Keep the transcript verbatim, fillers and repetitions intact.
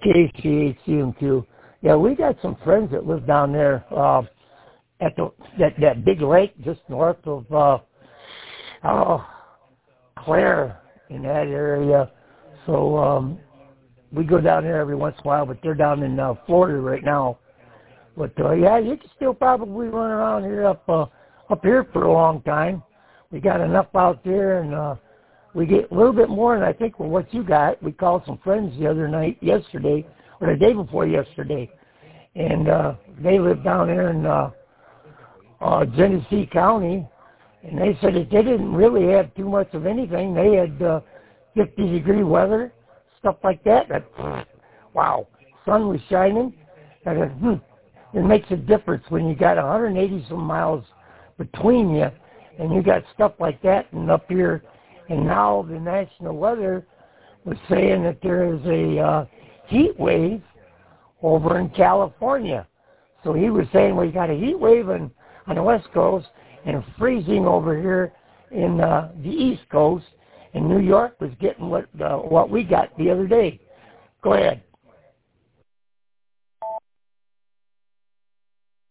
K C H C M Q. Yeah, we got some friends that live down there uh, at the that that big lake just north of uh, oh, Claire in that area. So um, we go down there every once in a while, but they're down in uh, Florida right now. But uh, yeah, you can still probably run around here up uh, up here for a long time. We got enough out there, and uh, we get a little bit more than I think with what you got. We called some friends the other night, yesterday, or the day before yesterday, and uh, they live down there in uh, uh, Genesee County, and they said that they didn't really have too much of anything. They had uh, fifty degree weather, stuff like that. That wow, sun was shining. And it, hmm, it makes a difference when you got one hundred eighty some miles between you, and you got stuff like that. And up here, and now the National Weather was saying that there is a uh, heat wave over in California. So he was saying we got a heat wave in, on the West Coast and freezing over here in uh, the East Coast, and New York was getting what uh, what we got the other day. Go ahead.